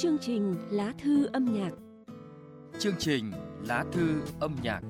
Chương trình Lá thư âm nhạc. Chương trình Lá thư âm nhạc.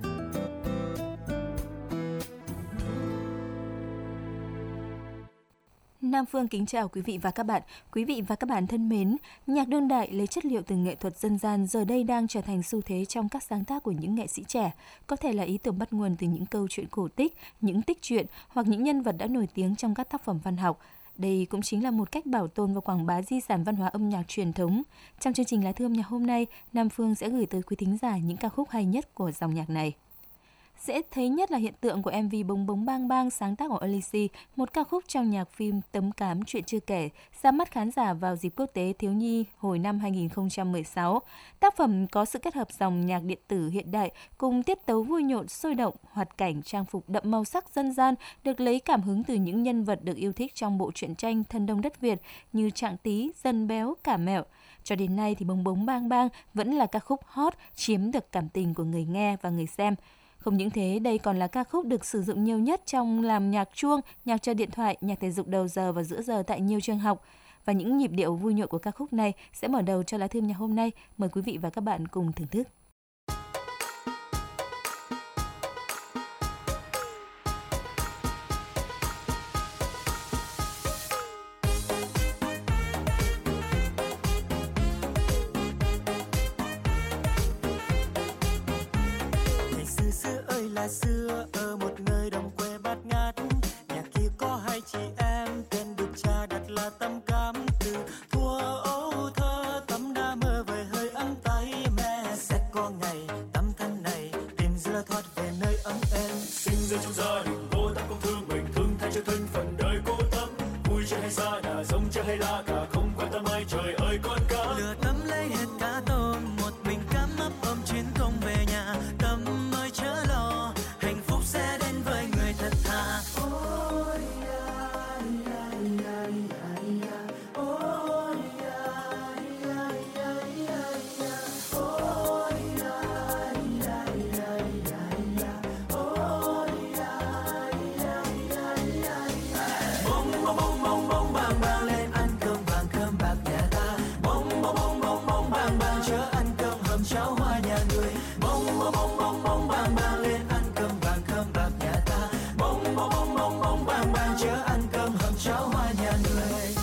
Nam Phương kính chào quý vị và các bạn. Quý vị và các bạn thân mến, nhạc đương đại lấy chất liệu từ nghệ thuật dân gian giờ đây đang trở thành xu thế trong các sáng tác của những nghệ sĩ trẻ. Có thể là ý tưởng bắt nguồn từ những câu chuyện cổ tích, những tích truyện hoặc những nhân vật đã nổi tiếng trong các tác phẩm văn học. Đây cũng chính là một cách bảo tồn và quảng bá di sản văn hóa âm nhạc truyền thống. Trong chương trình Lá thư âm nhạc hôm nay, Nam Phương sẽ gửi tới quý thính giả những ca khúc hay nhất của dòng nhạc này. Dễ thấy nhất là hiện tượng của MV Bống Bống Bang Bang sáng tác của Alice, một ca khúc trong nhạc phim Tấm Cám Chuyện Chưa Kể, ra mắt khán giả vào dịp quốc tế thiếu nhi hồi năm 2016. Tác phẩm có sự kết hợp dòng nhạc điện tử hiện đại cùng tiết tấu vui nhộn sôi động, hoạt cảnh trang phục đậm màu sắc dân gian, được lấy cảm hứng từ những nhân vật được yêu thích trong bộ truyện tranh Thần Đông Đất Việt như Trạng Tí, Dân Béo, Cả Mẹo. Cho đến nay thì Bống Bống Bang Bang vẫn là ca khúc hot, chiếm được cảm tình của người nghe và người xem. Không những thế, đây còn là ca khúc được sử dụng nhiều nhất trong làm nhạc chuông, nhạc chơi điện thoại, nhạc thể dục đầu giờ và giữa giờ tại nhiều trường học. Và những nhịp điệu vui nhộn của ca khúc này sẽ mở đầu cho lá thư nhạc hôm nay. Mời quý vị và các bạn cùng thưởng thức. Xưa ở một nơi đồng quê bát ngát, nhà kia có hai chị em, tên được cha đặt là Tâm Cám. Từ thuở ấu thơ Tâm đã mơ về hơi ấm tay mẹ, sẽ có ngày Tâm thân này tìm ra thoát về nơi ấm êm. Sinh ra trong gia đình cô Tâm không thương mình, thương thay cho thân phận đời cô Tâm. Vui chơi hay xa đà, giống chơi hay la cả, không quan tâm ai, trời ơi con cá. Lừa Tâm lấy hết cá tôm, một mình Cám ấp ôm chuyến công về nhà. Tâm ơi chớ lo, hạnh phúc sẽ đến với người thật thà. Ôi ya ya ya ya ya, ôi ya ya ya ya ya, ôi ya ya ya ya ya, ôi ya ya ya ya ya. Bống bống bống bống bống bang bang lên ăn cơm vàng cơm bạc nhà ta. Bống bống bống bống bống bang bang chớ ăn cơm hầm cháo hoa nhà người. Bống bống bống bống bống bang bang lên ăn cơm vàng cơm bạc nhà ta. Bống bống bống bống bống bang bang chớ ăn cơm hầm cháo hoa nhà người.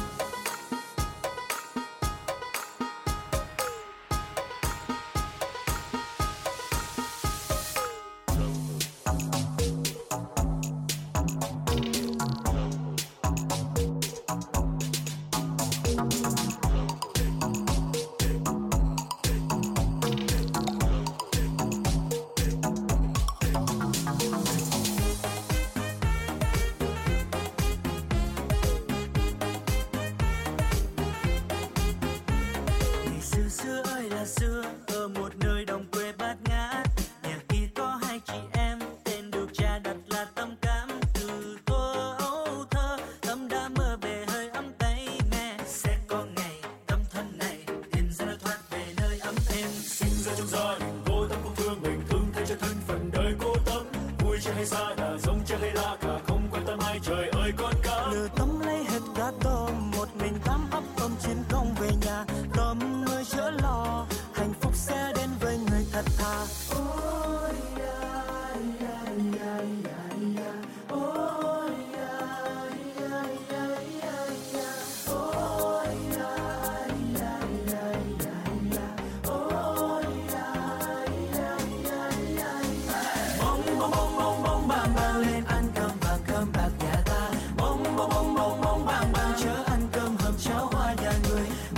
Xưa ơi là xưa ở một nơi đồng quê bát ngát, nhà kia có hai chị em, tên được cha đặt là Tâm Cám. Từ thuở ấu thơ Tâm đã mơ về hơi ấm tay mẹ, sẽ có ngày Tâm thân này tìm ra thoát về nơi ấm êm. Sinh ra trong gia đình cô Tâm không thương mình, thương thay cho thân phận đời cô Tâm. Vui chơi hay xa đà, giống chơi hay la cả, không quan tâm ai, trời ơi con cá. Lừa Tâm lấy hết cá tôm, một mình Cám ấp ôm chuyến công về nhà. Tâm ơi chớ lo, hạnh phúc sẽ đến với người thật thà. Ôi ya ya ya ya ya, ôi ya ya ya ya ya, ôi ya ya ya ya ya, ôi ya ya ya ya ya. Bống bống bống bống bống bang bang lên ăn cơm vàng cơm bạc nhà ta. Bống bống bống bống bống bang bang chớ ăn cơm hầm cháo hoa nhà người.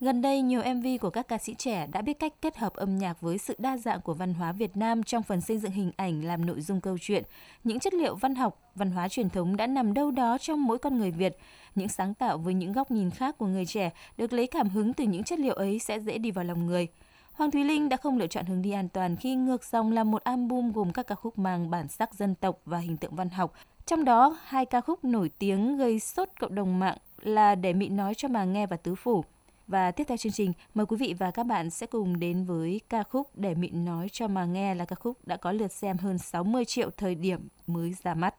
Gần đây, nhiều MV của các ca sĩ trẻ đã biết cách kết hợp âm nhạc với sự đa dạng của văn hóa Việt Nam trong phần xây dựng hình ảnh làm nội dung câu chuyện. Những chất liệu văn học, văn hóa truyền thống đã nằm đâu đó trong mỗi con người Việt. Những sáng tạo với những góc nhìn khác của người trẻ được lấy cảm hứng từ những chất liệu ấy sẽ dễ đi vào lòng người. Hoàng Thùy Linh đã không lựa chọn hướng đi an toàn khi Ngược Dòng là một album gồm các ca khúc mang bản sắc dân tộc và hình tượng văn học. Trong đó, 2 ca khúc nổi tiếng gây sốt cộng đồng mạng là Để Mị Nói Cho Mà Nghe và Tứ Phủ. Và tiếp theo chương trình, mời quý vị và các bạn sẽ cùng đến với ca khúc Để Mị Nói Cho Mà Nghe, là ca khúc đã có lượt xem hơn 60 triệu thời điểm mới ra mắt.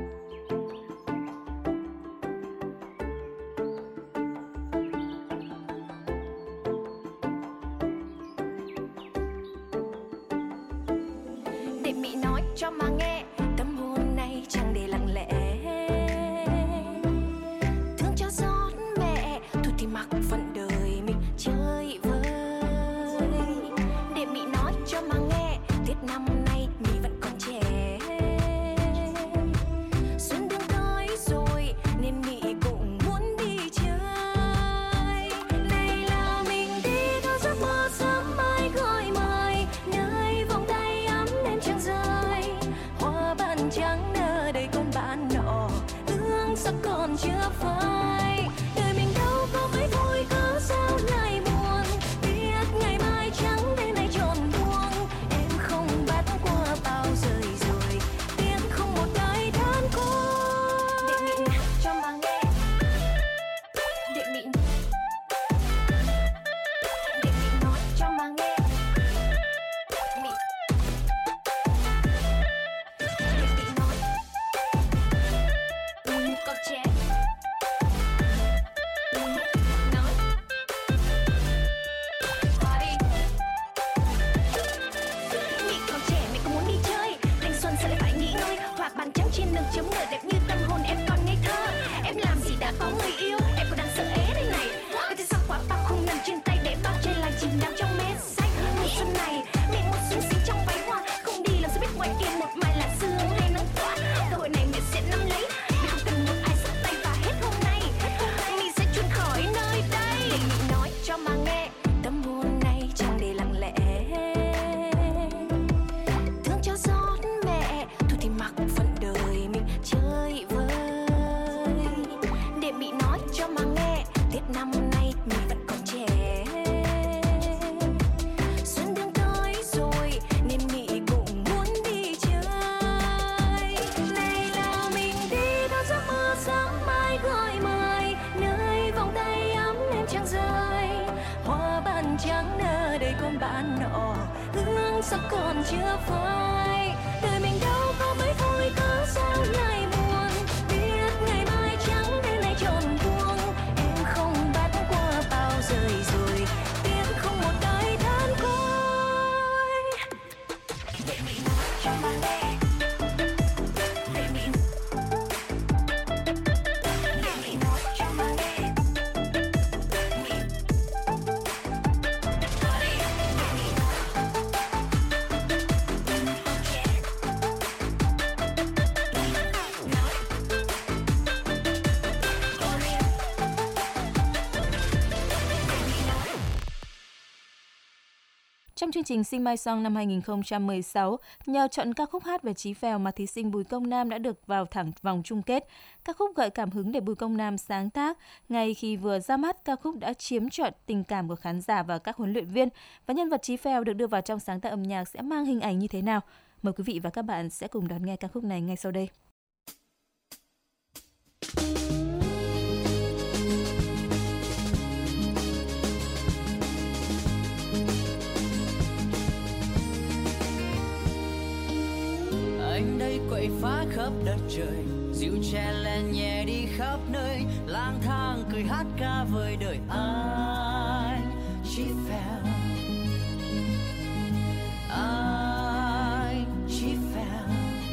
Để Mị nói cho mà nghe, tâm hồn này chẳng để lặng lẽ. Thương cho giót mẹ, thôi thì mặc phận đời mình chơi vơi. Để Mị nói cho mà nghe, Tết năm nay Mị vẫn còn trẻ. Xuân đường tới rồi nên Mị cũng muốn đi chơi. Này là mình đi theo giấc mơ sớm mai gọi mời, nơi vòng tay ấm nên chẳng rơi. Hoa ban trắng nở đầy con bạn nọ, ương sắc còn chưa phai. Đời mình đâu có mấy thôi, cớ sao lại buồn. Biết ngày mai trắng đêm nay tròn buông. Em không bắt qua bao rời rồi, tiếng không một đời than côi. Để Mị cho mà nghe. Để Mị nói cho mà nghe. Mị nói con trẻ. Nói party. Mị còn trẻ, mị cũng muốn đi chơi. Thanh xuân sẽ lại phải nghỉ ngơi. Hoa bàn trắng trên đường chấm nở đẹp như tâm hồn em còn ngây thơ. Em làm gì đã có người yêu, em còn đang sợ ế đây này. Cái thứ sắc quá bao không nằm trên tay để bao chơi lại chìm đắm trong mét sách. Mùa xuân này mị muốn xinh xinh trong váy hoa, không đi làm sao biết ngoài kia một mai là sương hay nắng tỏa. Cơ hội này mị sẽ nắm lấy, mị không cần một ai dắt tay và hết hôm nay mị sẽ trốn khỏi nơi đây. Để Mị nói cho mà nghe, tâm hồn này chẳng để lặng lẽ. Thương cho giót mẹ, thôi thì mặc phận đời mình chơi vơi. Để Mị nói cho mà nghe, Tết năm nay Mị vẫn còn trẻ. Xuân đường tới rồi nên Mị cũng muốn đi chơi. Này là mình đi theo giấc mơ sáng mai gọi mời, nơi vòng tay ấm em chẳng rơi. Hoa ban trắng nở đầy con bạn nọ, hương sắc còn chưa phai. Đời mình đâu có mấy thôi, cớ sao lại buồn. Biết ngày mai trắng đêm nay tròn buông. Em không bắt qua bao rời rồi, tiếng không một đời than côi. Để Mị nói cho mà nghe. Để Mị nói cho mà nghe. Trong chương trình Sing My Song năm 2016, nhờ chọn ca khúc hát về Chí Phèo mà thí sinh Bùi Công Nam đã được vào thẳng vòng chung kết. Ca khúc gợi cảm hứng để Bùi Công Nam sáng tác. Ngay khi vừa ra mắt, ca khúc đã chiếm trọn tình cảm của khán giả và các huấn luyện viên. Và nhân vật Chí Phèo được đưa vào trong sáng tác âm nhạc sẽ mang hình ảnh như thế nào? Mời quý vị và các bạn sẽ cùng đón nghe ca khúc này ngay sau đây. Anh đây quậy phá khắp đất trời, dịu che len nhẹ đi khắp nơi, lang thang cười hát ca với đời anh. Chí Phèo, anh Chí Phèo.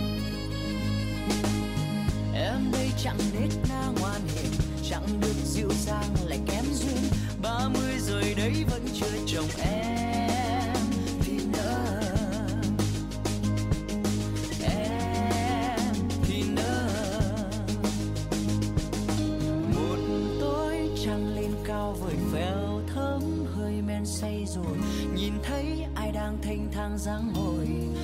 Em đây chẳng nết na ngoan hiền, chẳng được dịu dàng lại kém duyên. 30 rồi đấy vẫn chưa chồng em thì nỡ. Một tối trăng lên cao vời phèo thơm dáng hồi.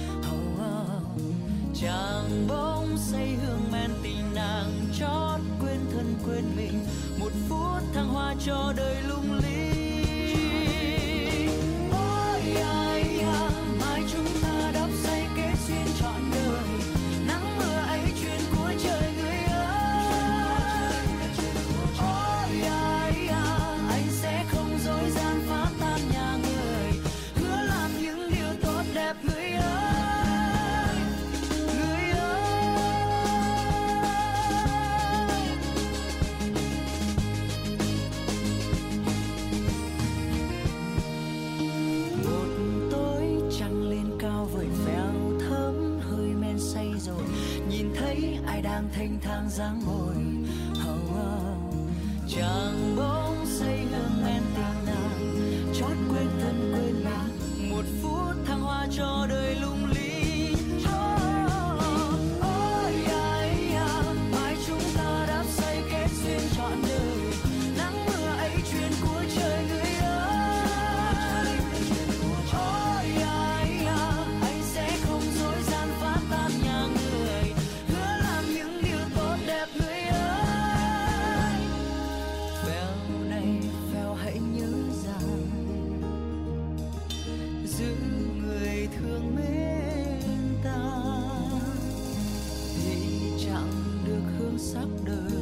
Chàng bỗng say hương men tình nàng chót quên thân quên mình, một phút thăng hoa cho đời lung linh. Ôi ai à, mai chúng ta đắp say kết duyên trọn đời, nắng mưa ấy chuyện của trời người ơi. Ôi ai à, anh sẽ không dối gian phá tan nhà người, hứa làm những điều tốt đẹp người ơi. Ai đang thênh thang dáng ngồi. Chàng bỗng say hương men tình nàng chót quên thân quên mình, một phút thăng hoa cho đời lung linh. Ôi ai à, mai chúng ta đắp say kết duyên trọn đời, nắng mưa ấy chuyện của trời người ơi. Ôi ai à, anh sẽ không dối gian phá tan nhà người, hứa làm những điều tốt đẹp người ơi. Phèo này phèo hãy nhớ rằng giữ người thương mến ta thì chẳng được hương sắc đời,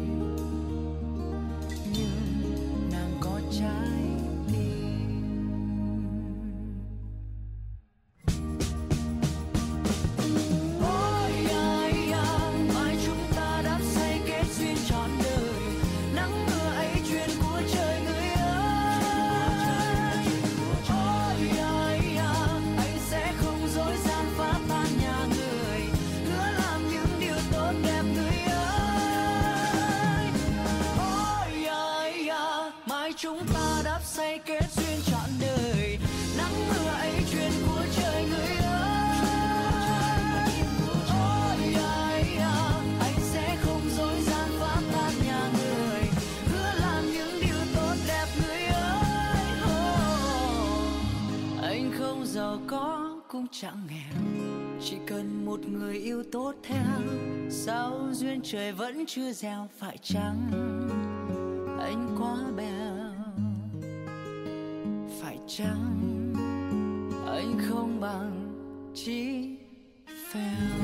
nhưng nàng có trái tim. Ôi ai à, mai chúng ta đắp say kết duyên trọn đời, nắng mưa ấy chuyện của trời người ơi. Ôi ai à, anh sẽ không dối gian phá tan nhà người, hứa làm những điều tốt đẹp người ơi. Ôi ai à, mai chúng ta đắp say kết duyên trọn đời, nắng mưa ấy chuyện của trời người ơi. Ôi ai à, anh sẽ không dối gian phá tan nhà người, hứa làm những điều tốt đẹp người ơi. Anh không giàu có cũng chẳng nghèo, chỉ cần một người yêu tốt theo, sao duyên trời vẫn chưa gieo phải chăng anh quá bèo, phải chăng anh không bằng chí phèo.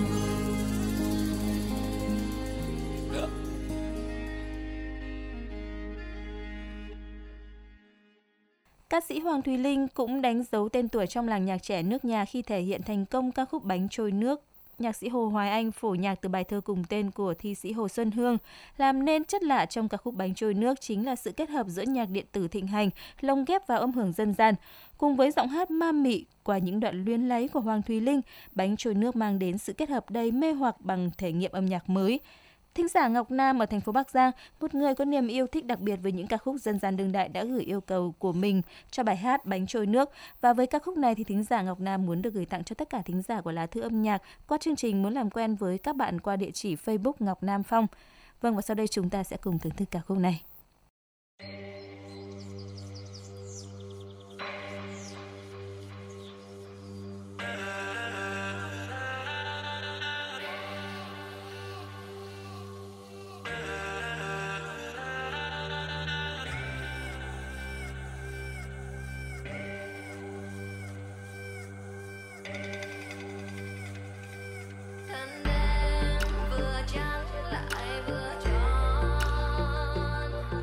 Ca sĩ Hoàng Thùy Linh cũng đánh dấu tên tuổi trong làng nhạc trẻ nước nhà khi thể hiện thành công ca khúc Bánh trôi nước. Nhạc sĩ Hồ Hoài Anh phổ nhạc từ bài thơ cùng tên của thi sĩ Hồ Xuân Hương. Làm nên chất lạ trong ca khúc Bánh trôi nước chính là sự kết hợp giữa nhạc điện tử thịnh hành, lồng ghép vào âm hưởng dân gian. Cùng với giọng hát ma mị qua những đoạn luyến láy của Hoàng Thùy Linh, Bánh trôi nước mang đến sự kết hợp đầy mê hoặc bằng thể nghiệm âm nhạc mới. Thính giả Ngọc Nam ở thành phố Bắc Giang, một người có niềm yêu thích đặc biệt với những ca khúc dân gian đương đại đã gửi yêu cầu của mình cho bài hát Bánh trôi nước. Và với ca khúc này thì thính giả Ngọc Nam muốn được gửi tặng cho tất cả thính giả của Lá Thư Âm Nhạc qua chương trình muốn làm quen với các bạn qua địa chỉ Facebook Ngọc Nam Phong. Vâng, và sau đây chúng ta sẽ cùng thưởng thức ca khúc này. Thân em vừa trắng lại vừa tròn,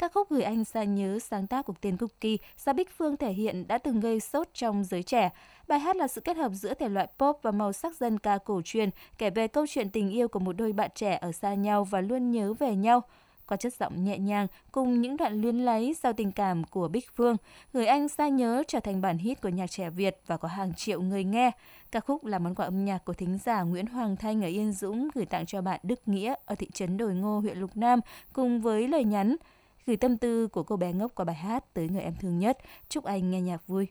Ca khúc Gửi Anh Xa Nhớ sáng tác của tên Cookie do Bích Phương thể hiện đã từng gây sốt trong giới trẻ. Bài hát là sự kết hợp giữa thể loại pop và màu sắc dân ca cổ truyền, kể về câu chuyện tình yêu của một đôi bạn trẻ ở xa nhau và luôn nhớ về nhau. Qua chất giọng nhẹ nhàng cùng những đoạn luyến láy giàu tình cảm của Bích Phương, Gửi Anh Xa Nhớ trở thành bản hit của nhạc trẻ Việt và có hàng triệu người nghe. Ca khúc là món quà âm nhạc của thính giả Nguyễn Hoàng Thanh ở Yên Dũng gửi tặng cho bạn Đức Nghĩa ở thị trấn Đồi Ngô, huyện Lục Nam, cùng với lời nhắn gửi tâm tư của cô bé ngốc qua bài hát tới người em thương nhất. Chúc anh nghe nhạc vui.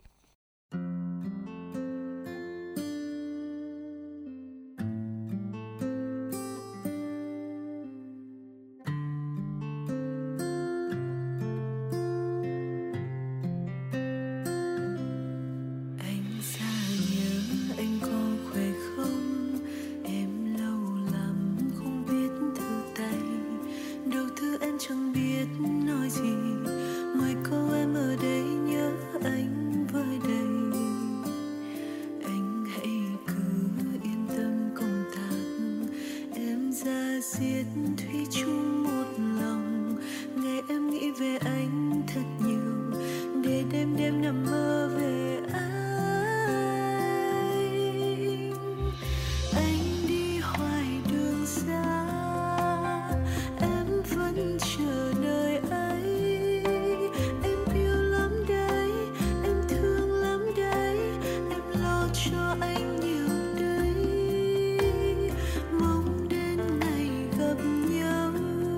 Mong đến ngày gặp nhau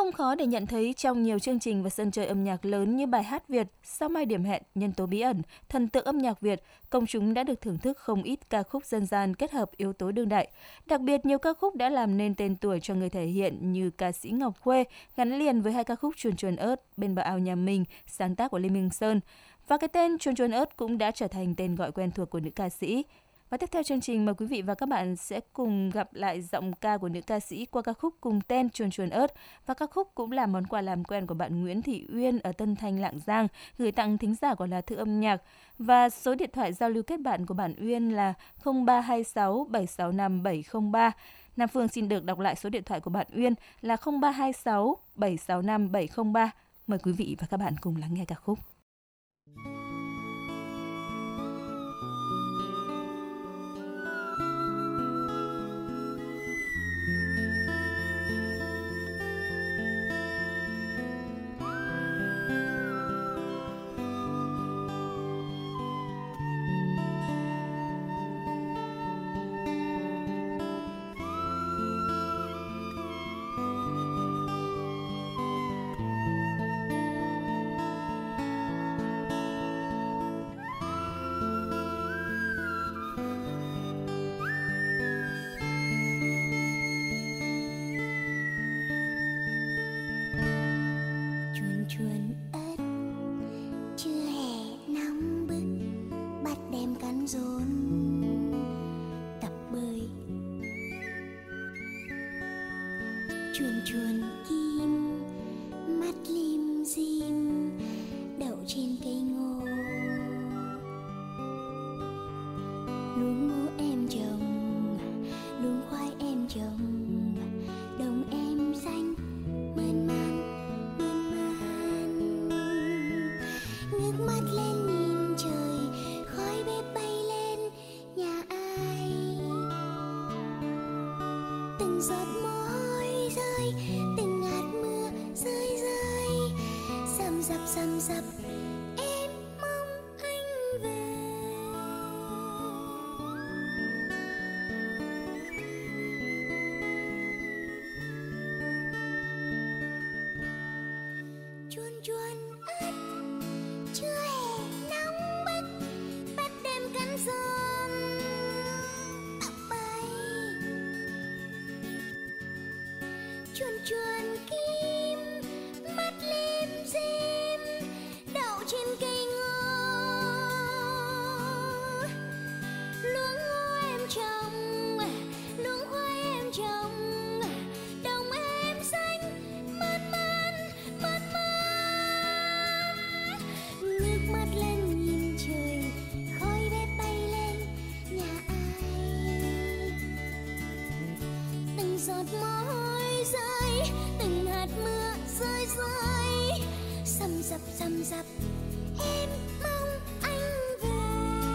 Không khó để nhận thấy trong nhiều chương trình và sân chơi âm nhạc lớn như Bài hát Việt, Sao mai điểm hẹn, Nhân tố bí ẩn, Thần tượng âm nhạc Việt, công chúng đã được thưởng thức không ít ca khúc dân gian kết hợp yếu tố đương đại. Đặc biệt, nhiều ca khúc đã làm nên tên tuổi cho người thể hiện như ca sĩ Ngọc Khuê, gắn liền với hai ca khúc Chuồn chuồn ớt, Bên bờ ao nhà mình, sáng tác của Lê Minh Sơn. Và cái tên Chuồn chuồn ớt cũng đã trở thành tên gọi quen thuộc của nữ ca sĩ. Và tiếp theo chương trình, mời quý vị và các bạn sẽ cùng gặp lại giọng ca của nữ ca sĩ qua ca khúc cùng tên Chuồn chuồn ớt. Và ca khúc cũng là món quà làm quen của bạn Nguyễn Thị Uyên ở Tân Thanh, Lạng Giang, gửi tặng thính giả của Lá Thư Âm Nhạc. Và số điện thoại giao lưu kết bạn của bạn Uyên là 0326 765 703. Nam Phương xin được đọc lại số điện thoại của bạn Uyên là 0326 765 703. Mời quý vị và các bạn cùng lắng nghe ca khúc. Chuồn chuồn kim mắt lim dim đậu trên cây ngô, luống ngô em trồng, luống khoai em trồng, đồng em xanh mơn man mơn man. Ngước mắt lên nhìn trời, khói bếp bay lên nhà ai. Từng giọt môi rơi, từng hạt mưa rơi rơi, rầm rập em mong anh về. Chuồn chuồn ớt chưa hè nóng bức, bắt đêm cắn giòn tóc bay. Chuồn chuồn kim mắt lim dim đậu trên cây ngô, luống ngô em trồng, luống khoai em trồng, đồng em xanh mơn man mơn man. Ngước mắt lên nhìn trời, khói bếp bay lên nhà ai. Từng giọt môi rơi, từng hạt mưa rơi rơi, rầm rập em mong anh về.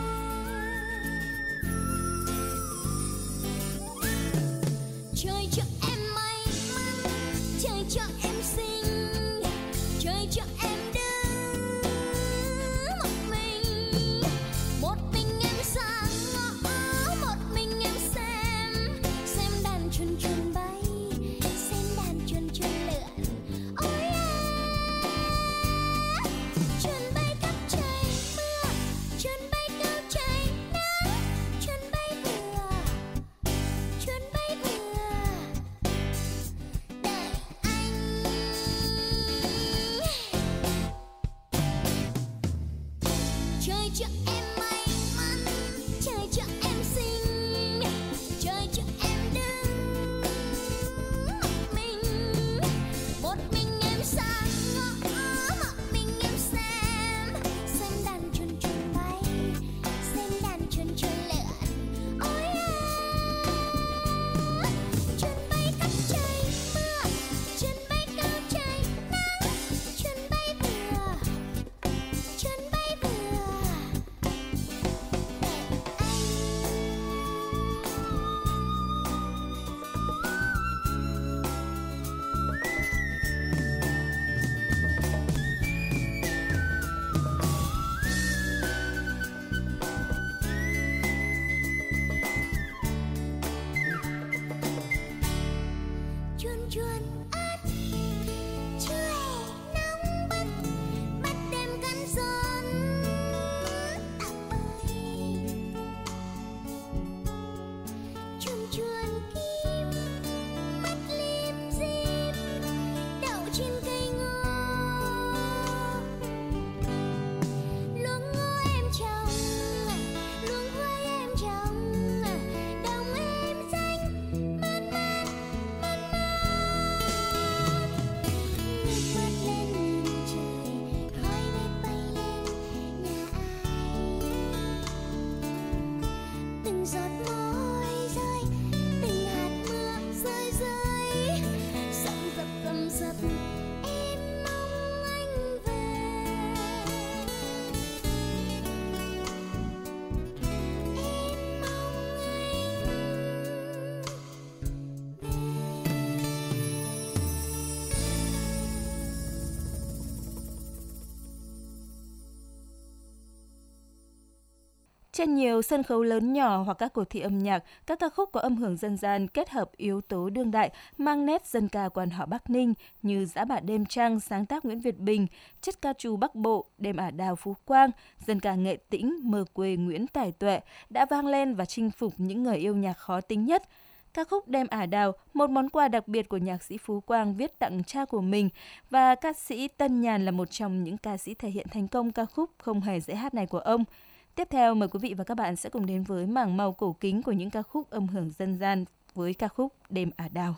Trời cho em may mắn, trời cho em xinh, trời cho em đứng một mình em sang ngõ, một mình em xem đàn chuồn chuồn bay, xem đàn chuồn chuồn lượn. Ôi chuồn bay khắp trời Trên nhiều sân khấu lớn nhỏ hoặc các cuộc thi âm nhạc, các ca khúc có âm hưởng dân gian kết hợp yếu tố đương đại mang nét dân ca quan họ Bắc Ninh như Dã Bà Đêm Trăng sáng tác Nguyễn Việt Bình, Chất ca trù Bắc Bộ, Đêm ả đào Phú Quang, dân ca Nghệ Tĩnh, Mơ quê Nguyễn Tài Tuệ đã vang lên và chinh phục những người yêu nhạc khó tính nhất. Ca khúc Đêm ả đào, một món quà đặc biệt của nhạc sĩ Phú Quang viết tặng cha của mình, và ca sĩ Tân Nhàn là một trong những ca sĩ thể hiện thành công ca khúc Không hề dễ hát này của ông. Tiếp theo, mời quý vị và các bạn sẽ cùng đến với mảng màu cổ kính của những ca khúc âm hưởng dân gian với ca khúc Đêm ả đào.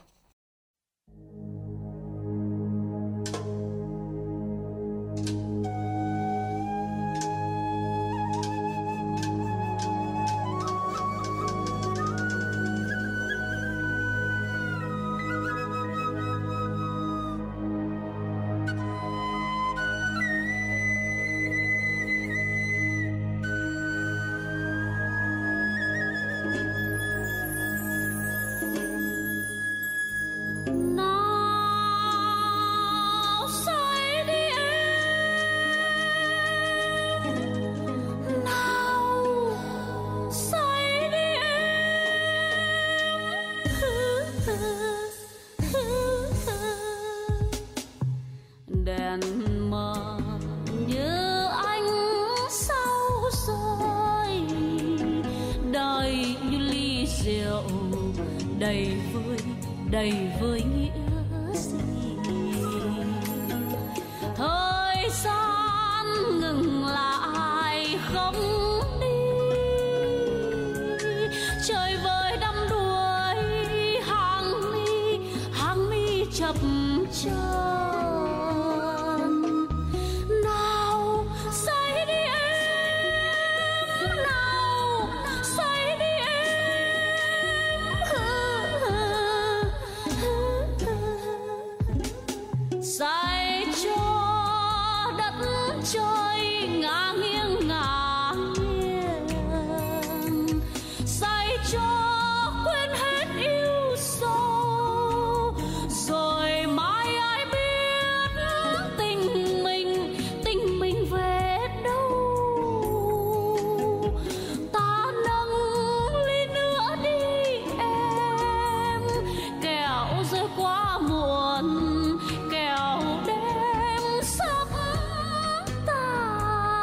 đầy với nghĩa gì. Thời gian ngừng lại không đi, trời vơi đắm đuối hàng mi chập chờn. Nào say đi em, nào say đi say cho đất trời ngả nghiêng, say cho quên hết yêu sâu, rồi mai ai biết tình mình về đâu. Ta nâng ly nữa đi em, kẻo rơi quá muộn, kẻo đêm sắp tàn.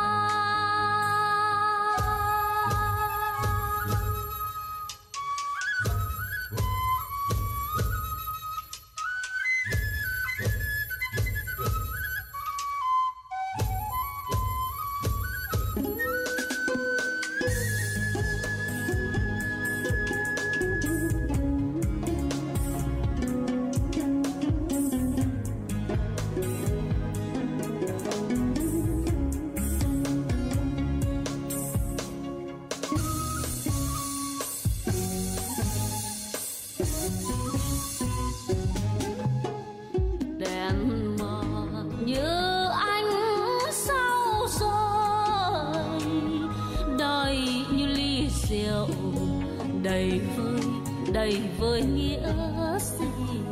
Đèn mờ như ánh sao rơi, đời như ly rượu đầy vơi nghĩa gì.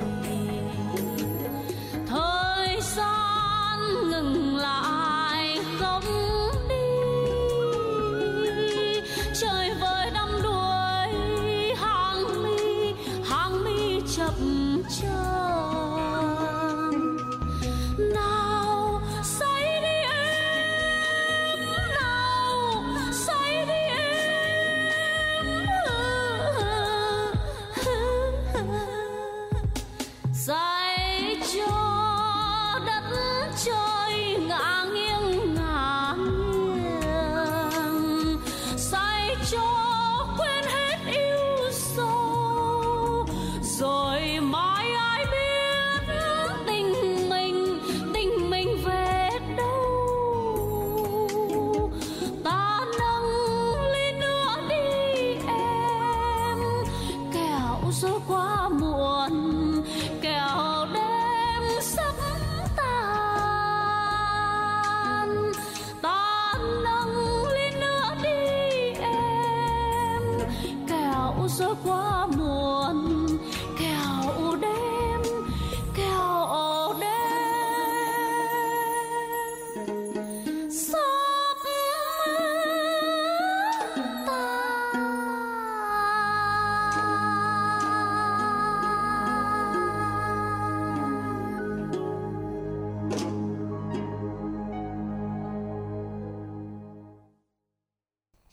Thời gian ngừng lại không đi, trời vơi đắm đuối hàng mi chập chờn. Nào say đi em, nào say đi em, say cho đất trời ngả nghiêng, say cho quên hết yêu sâu, rồi mai ai biết tình mình về đâu. Ta nâng ly nữa đi em, kẻo rồi quá muộn, kẻo đêm sắp tàn. Ta nâng ly nữa đi em, kẻo rồi quá muộn, kẻo đêm sắp tàn.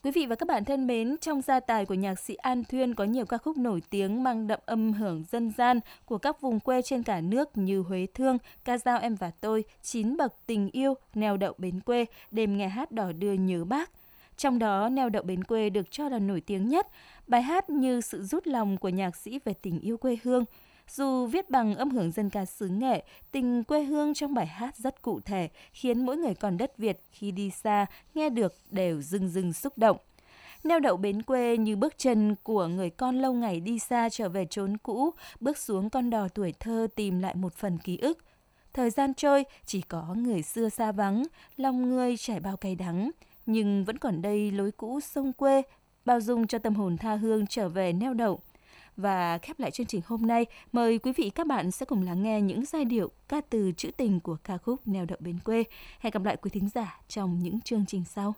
Quý vị và các bạn thân mến, trong gia tài của nhạc sĩ An Thuyên có nhiều ca khúc nổi tiếng mang đậm âm hưởng dân gian của các vùng quê trên cả nước như Huế Thương, Ca Dao Em Và Tôi, Chín Bậc Tình Yêu, Neo Đậu Bến Quê, Đêm Nghe Hát Đò Đưa Nhớ Bác. Trong đó, Neo Đậu Bến Quê được cho là nổi tiếng nhất, bài hát như sự rút lòng của nhạc sĩ về tình yêu quê hương. Dù viết bằng âm hưởng dân ca xứ Nghệ, tình quê hương trong bài hát rất cụ thể, khiến mỗi người con đất Việt khi đi xa nghe được đều rưng rưng xúc động. Neo đậu bến quê như bước chân của người con lâu ngày đi xa trở về chốn cũ, bước xuống con đò tuổi thơ tìm lại một phần ký ức. Thời gian trôi, chỉ có người xưa xa vắng, lòng người trải bao cay đắng, nhưng vẫn còn đây lối cũ sông quê, bao dung cho tâm hồn tha hương trở về neo đậu. Và khép lại chương trình hôm nay, mời quý vị các bạn sẽ cùng lắng nghe những giai điệu ca từ trữ tình của ca khúc Neo đậu bến quê. Hẹn gặp lại quý thính giả trong những chương trình sau.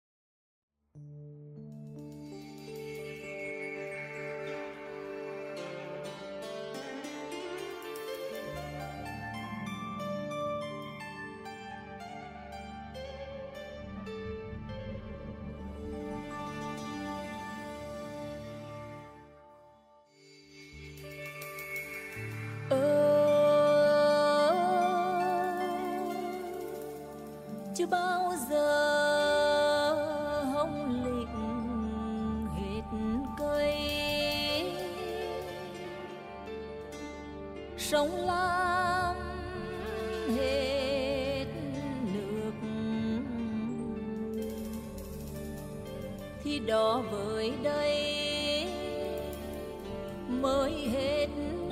Chưa bao giờ hồng lịnh hết cây, sông lam hết nước, thì đó với đây mới hết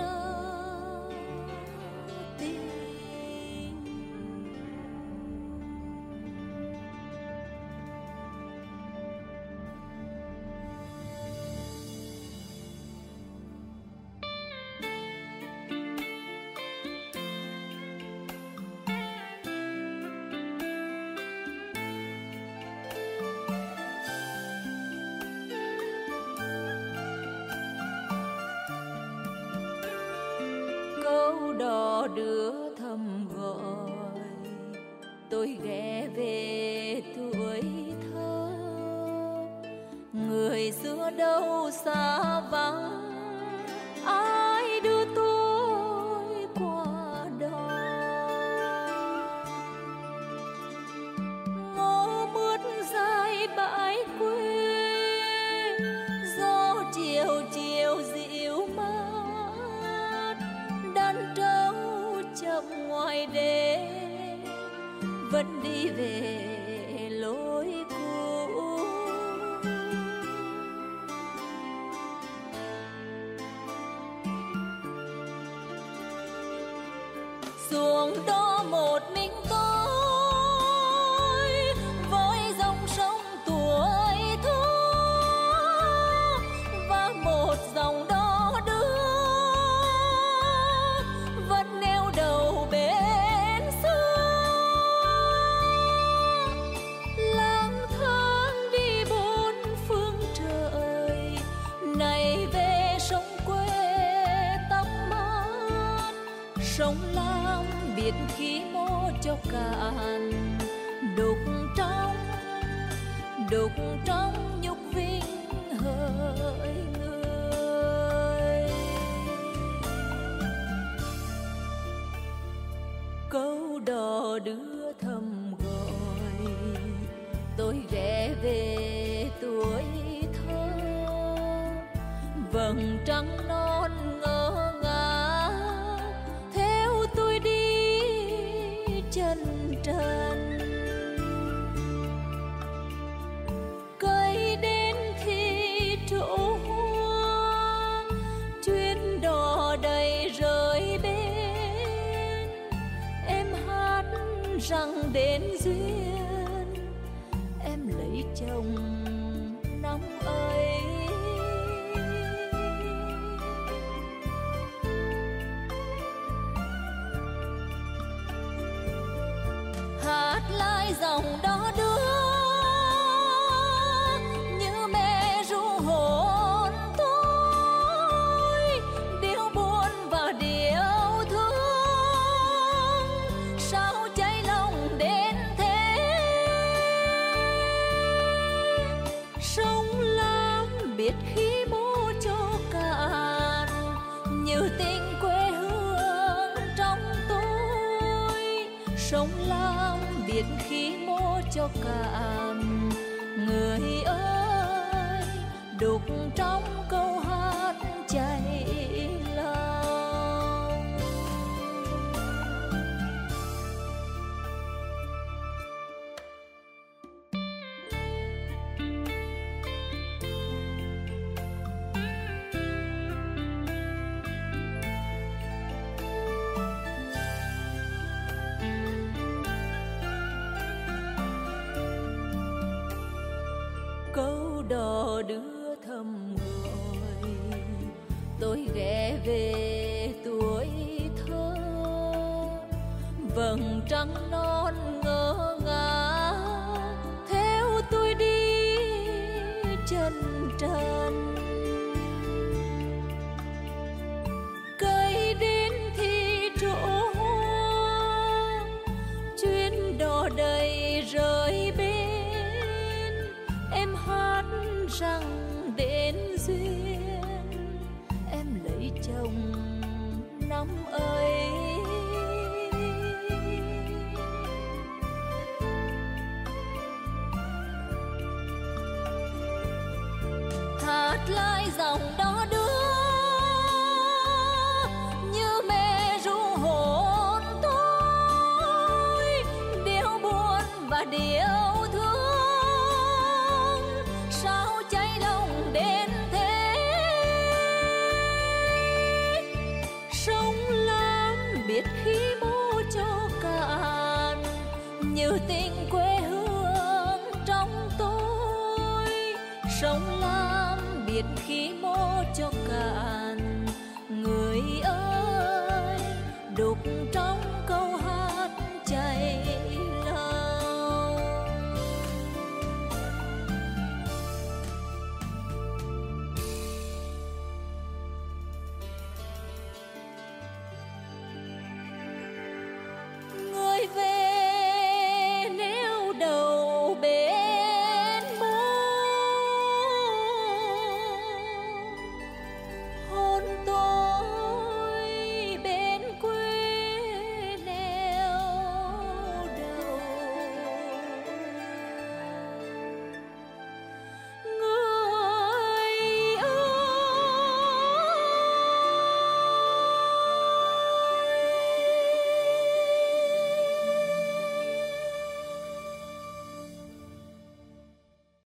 đò đưa thầm gọi tôi ghé về tuổi thơ. Người xưa đâu xa vắng, ai đưa tôi qua đò. Ngô mướt dài bãi quê, gió chiều chiều dịu mát, đàn trâu chậm ngoài đê vẫn đi về lối cũ. Xuống đó một mình tôi với dòng sông tuổi thơ và một dòng đò đưa vẫn neo đầu bến xưa. Lang thang đi bốn phương trời, này về sông quê tắm mát, sông lam biết khi mô cho cạn, đục trong nhục vinh hỡi người. Câu đò đưa thầm gọi tôi ghé về tuổi thơ, vầng trăng non ngỡ ngàng theo tôi đi chân trần. Cây đến khi chỗ hoa, chuyến đò đầy rời bên, em hát rằng đến duyên em lấy chồng năm ấy. Hát lại dòng đó đưa như mẹ ru hồn tôi, điệu buồn và điệu thương sao cháy lòng đến thế. sống lam biết khi mô cho cạn. Người ơi đục trong câu hát chảy lòng. Câu đò đưa thầm gọi tôi ghé về tuổi thơ. Vầng trăng non ngỡ ngàng theo tôi đi chân trần. Cây đến thì chỗ hoa, chuyến đò đầy rời bên. Em hát rằng đến duyên, em lấy chồng năm ấy. Hát lại dòng đó đưa như mẹ ru hồn tôi, điệu buồn và điệu thương sao cháy lòng đến thế. Sống lam biết khi mô cho cạn, như tình quê hương trong tôi. Sống lam biết khi mô cho cạn,